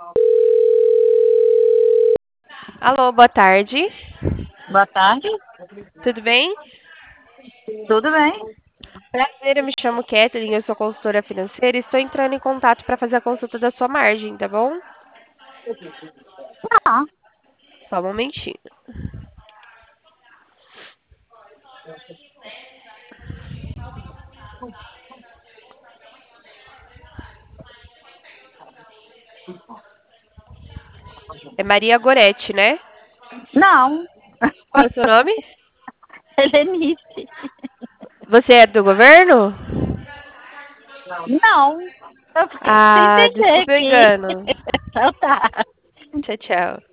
Alô, boa tarde. Boa tarde, Tudo bem? tudo bem? Prazer, eu me chamo Kathleen, eu sou consultora financeira e estou entrando em contato para fazer a consulta da sua margem, tá bom? Ah, Só um momentinho. É Maria Goretti, né? não, Qual é o seu nome? Helenice. Você é do governo? Não, eu fiquei sem Ah, entender desculpa o aqui. engano. Então tá. Tchau, tchau.